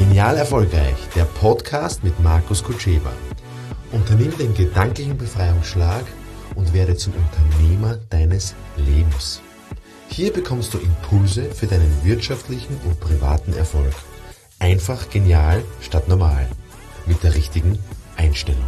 Genial erfolgreich, der Podcast mit Markus Kutscheba. Unternimm den gedanklichen Befreiungsschlag und werde zum Unternehmer deines Lebens. Hier bekommst du Impulse für deinen wirtschaftlichen und privaten Erfolg. Einfach genial statt normal. Mit der richtigen Einstellung.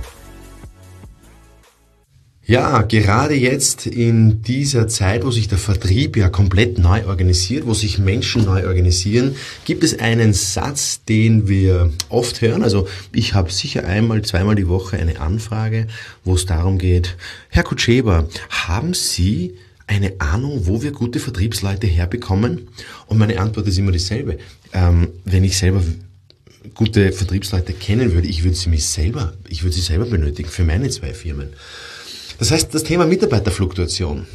Ja, gerade jetzt in dieser Zeit, wo sich der Vertrieb ja komplett neu organisiert, wo sich Menschen neu organisieren, gibt es einen Satz, den wir oft hören. Also ich habe sicher einmal, zweimal die Woche eine Anfrage, wo es darum geht: Herr Kutscheba, haben Sie eine Ahnung, wo wir gute Vertriebsleute herbekommen? Und meine Antwort ist immer dieselbe. Wenn ich selber gute Vertriebsleute kennen würde, ich würde sie selber benötigen für meine 2 Firmen. Das heißt, das Thema Mitarbeiterfluktuation.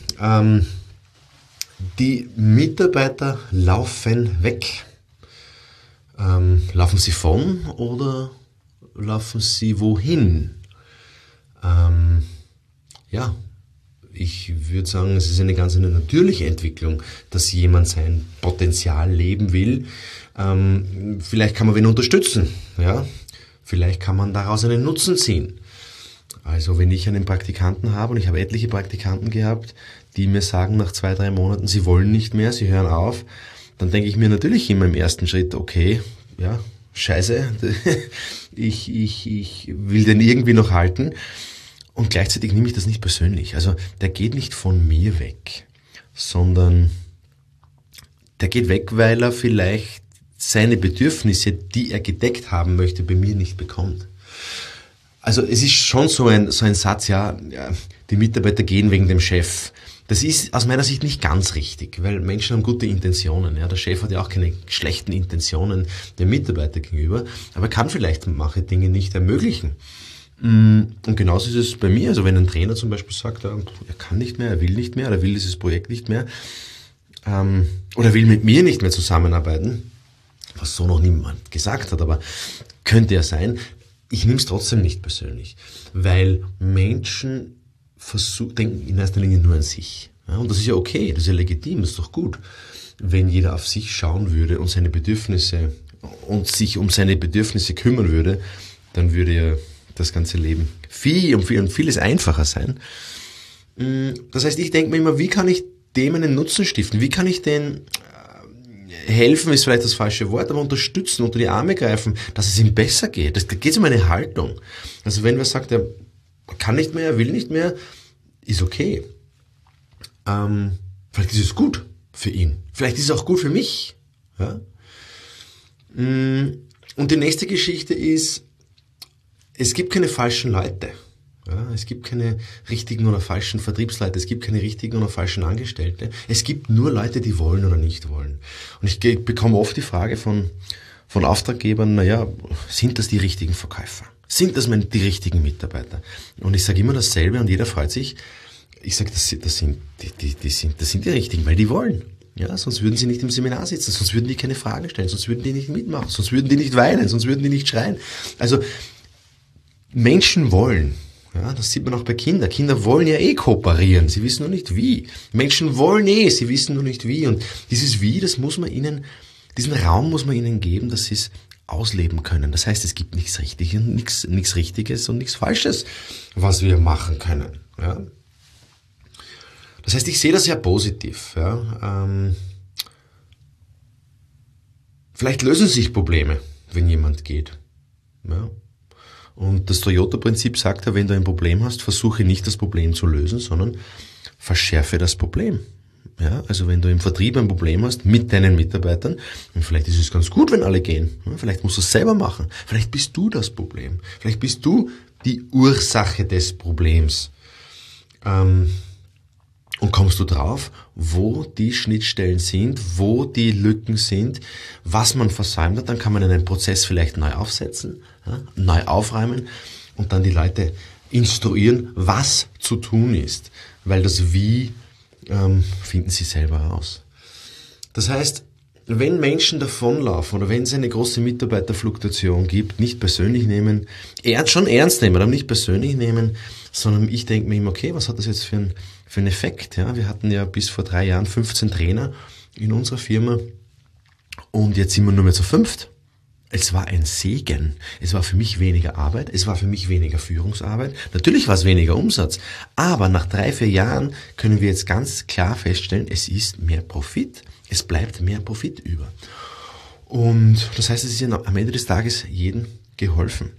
Die Mitarbeiter laufen weg. Laufen sie von oder laufen sie wohin? Ich würde sagen, es ist eine ganz natürliche Entwicklung, dass jemand sein Potenzial leben will. Vielleicht kann man wen unterstützen. Ja? Vielleicht kann man daraus einen Nutzen ziehen. Also wenn ich einen Praktikanten habe, und ich habe etliche Praktikanten gehabt, die mir sagen nach 2-3 Monaten, sie wollen nicht mehr, sie hören auf, dann denke ich mir natürlich immer im ersten Schritt, okay, ja, scheiße, ich will den irgendwie noch halten. Und gleichzeitig nehme ich das nicht persönlich. Also der geht nicht von mir weg, sondern der geht weg, weil er vielleicht seine Bedürfnisse, die er gedeckt haben möchte, bei mir nicht bekommt. Also es ist schon so ein Satz, ja, die Mitarbeiter gehen wegen dem Chef. Das ist aus meiner Sicht nicht ganz richtig, weil Menschen haben gute Intentionen. Ja, der Chef hat ja auch keine schlechten Intentionen dem Mitarbeiter gegenüber, aber er kann vielleicht manche Dinge nicht ermöglichen. Und genauso ist es bei mir. Also wenn ein Trainer zum Beispiel sagt, er kann nicht mehr, er will nicht mehr, er will dieses Projekt nicht mehr, oder will mit mir nicht mehr zusammenarbeiten, was so noch niemand gesagt hat, aber könnte ja sein. Ich nehme es trotzdem nicht persönlich, weil Menschen denken in erster Linie nur an sich. Ja, und das ist ja okay, das ist ja legitim, das ist doch gut. Wenn jeder auf sich schauen würde und seine Bedürfnisse und sich um seine Bedürfnisse kümmern würde, dann würde ja das ganze Leben vieles einfacher sein. Das heißt, ich denke mir immer, wie kann ich dem einen Nutzen stiften? Wie kann ich den helfen ist vielleicht das falsche Wort, aber unterstützen, unter die Arme greifen, dass es ihm besser geht. Da geht es um eine Haltung. Also wenn wer sagt, er kann nicht mehr, er will nicht mehr, ist okay. Vielleicht ist es gut für ihn. Vielleicht ist es auch gut für mich. Ja? Und die nächste Geschichte ist, es gibt keine falschen Leute. Ja, es gibt keine richtigen oder falschen Vertriebsleute, es gibt keine richtigen oder falschen Angestellte. Es gibt nur Leute, die wollen oder nicht wollen. Und ich bekomme oft die Frage von Auftraggebern, sind das die richtigen Verkäufer? Sind das die richtigen Mitarbeiter? Und ich sage immer dasselbe und jeder freut sich. Ich sage, das sind die richtigen, weil die wollen. Ja, sonst würden sie nicht im Seminar sitzen, sonst würden die keine Fragen stellen, sonst würden die nicht mitmachen, sonst würden die nicht weinen, sonst würden die nicht schreien. Also Menschen wollen. Ja, das sieht man auch bei Kindern. Kinder wollen ja kooperieren, sie wissen nur nicht wie. Menschen wollen sie wissen nur nicht wie. Und dieses Wie, diesen Raum muss man ihnen geben, dass sie es ausleben können. Das heißt, es gibt nichts Richtiges und nichts Falsches, was wir machen können. Ja? Das heißt, ich sehe das sehr positiv. Ja? Vielleicht lösen sich Probleme, wenn jemand geht. Ja? Und das Toyota-Prinzip sagt ja, wenn du ein Problem hast, versuche nicht das Problem zu lösen, sondern verschärfe das Problem. Ja, also wenn du im Vertrieb ein Problem hast mit deinen Mitarbeitern, und vielleicht ist es ganz gut, wenn alle gehen. Vielleicht musst du es selber machen. Vielleicht bist du das Problem. Vielleicht bist du die Ursache des Problems. Und kommst du drauf, wo die Schnittstellen sind, wo die Lücken sind, was man versäumt hat, dann kann man einen Prozess vielleicht neu aufsetzen, neu aufräumen und dann die Leute instruieren, was zu tun ist. Weil das Wie finden sie selber heraus. Das heißt, wenn Menschen davonlaufen oder wenn es eine große Mitarbeiterfluktuation gibt, nicht persönlich nehmen, schon ernst nehmen, aber nicht persönlich nehmen, sondern ich denke mir immer, okay, was hat das jetzt für einen Effekt? Ja, wir hatten ja bis vor 3 Jahren 15 Trainer in unserer Firma und jetzt sind wir nur mehr zu 5. es war ein Segen. Es war für mich weniger Arbeit, es war für mich weniger Führungsarbeit. Natürlich war es weniger Umsatz, aber nach 3-4 Jahren können wir jetzt ganz klar feststellen, es ist mehr Profit. Es bleibt mehr Profit über. Und das heißt, es ist ja am Ende des Tages jedem geholfen.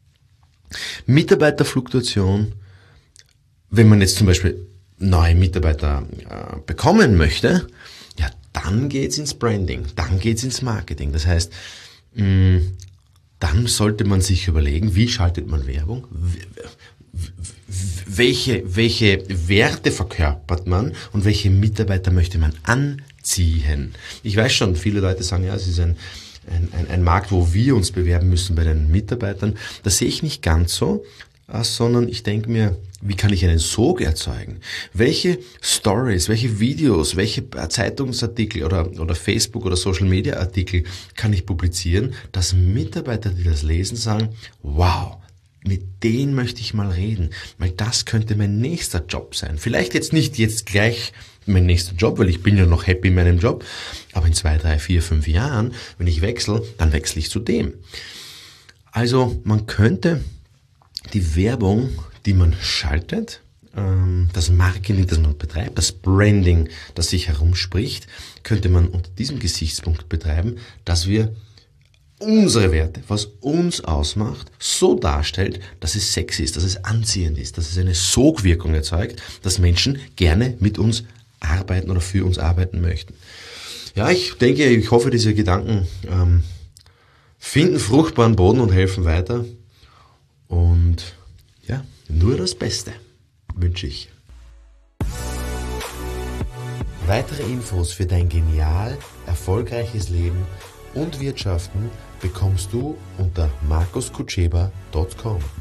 Mitarbeiterfluktuation, wenn man jetzt zum Beispiel neue Mitarbeiter bekommen möchte, ja, dann geht's ins Branding, dann geht's ins Marketing. Das heißt, dann sollte man sich überlegen, wie schaltet man Werbung, welche Werte verkörpert man und welche Mitarbeiter möchte man anziehen. Ich weiß schon, viele Leute sagen, ja, es ist ein Markt, wo wir uns bewerben müssen bei den Mitarbeitern. Das sehe ich nicht ganz so, sondern ich denke mir, wie kann ich einen Sog erzeugen? Welche Stories, welche Videos, welche Zeitungsartikel oder Facebook oder Social Media Artikel kann ich publizieren, dass Mitarbeiter, die das lesen, sagen, wow, mit denen möchte ich mal reden, weil das könnte mein nächster Job sein. Vielleicht jetzt nicht jetzt gleich mein nächster Job, weil ich bin ja noch happy in meinem Job, aber in 2, 3, 4, 5 Jahren, wenn ich wechsle, dann wechsle ich zu dem. Also man könnte die Werbung, die man schaltet, das Marketing, das man betreibt, das Branding, das sich herumspricht, könnte man unter diesem Gesichtspunkt betreiben, dass wir unsere Werte, was uns ausmacht, so darstellt, dass es sexy ist, dass es anziehend ist, dass es eine Sogwirkung erzeugt, dass Menschen gerne mit uns arbeiten oder für uns arbeiten möchten. Ja, ich hoffe, diese Gedanken finden fruchtbaren Boden und helfen weiter. Und ja, nur das Beste wünsche ich. Weitere Infos für dein genial erfolgreiches Leben und Wirtschaften bekommst du unter markuskutscheba.com.